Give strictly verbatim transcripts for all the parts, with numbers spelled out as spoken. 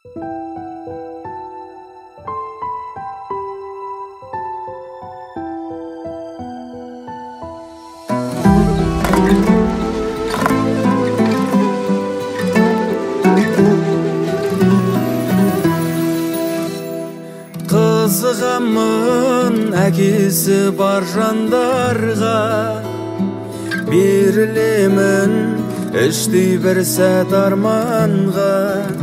Қызығамын әкесі бар жандарға, берілемін іштей бір сәт арманға.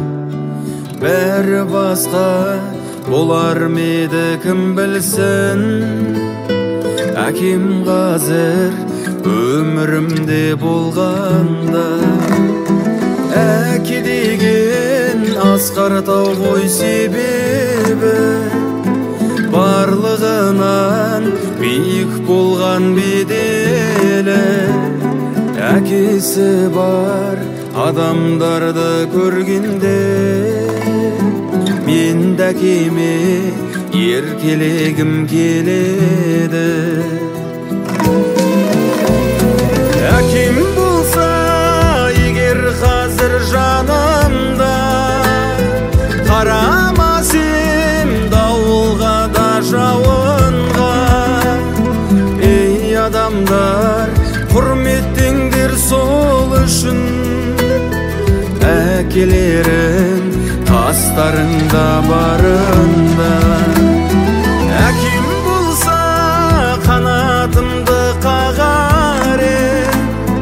Бәрі басқа болар меді кім білсін, әкем қазір өмірімде болғанда. Әке деген асқар-тау ғой себебі, барлығынан биік болған беделі. Әкесі бар адамдарды көргенде, мен де әкеме еркелегім келеді. Әкем болса егер қазір жанымда, қарамас ем дауылға да жауынға. Ей адамдар, құрметтеңдер сол үшін, әкелерің тастарында барында. Әкем болса қанатымды қағар ем,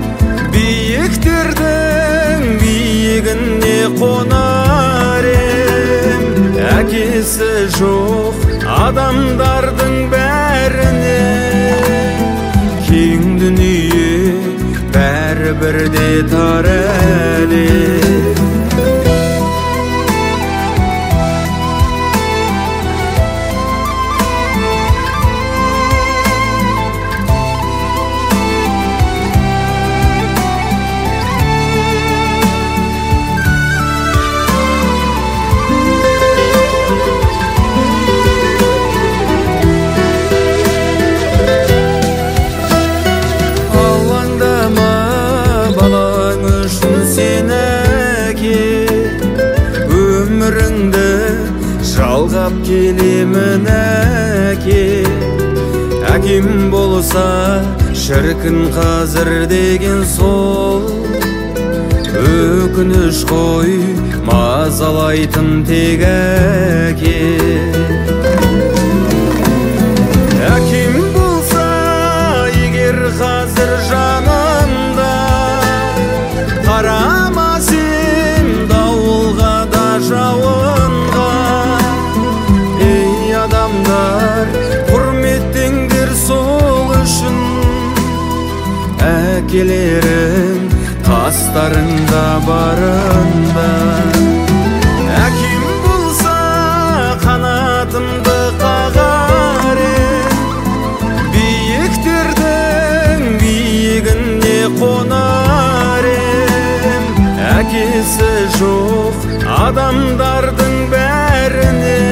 биіктердің биігіне қонар ем. Әкесі жоқ адамдардың бәріне, кең дүние бәрі бірде тар әлем. Жалғап келемін әке. Әкем болса шіркін қазір деген сол, өкініш қой мазалайтын тек әке. Әкем болса егер қазір жанымда, қарамас ем дауылға да жауынға. Ей адамдар, құрметтеңдер сол үшін, әкелерің тастарында барында. Әкем болса қанатымды қағар ем, биіктердің биігіне қонар ем. Әкесі жоқ адамдардың бәріне,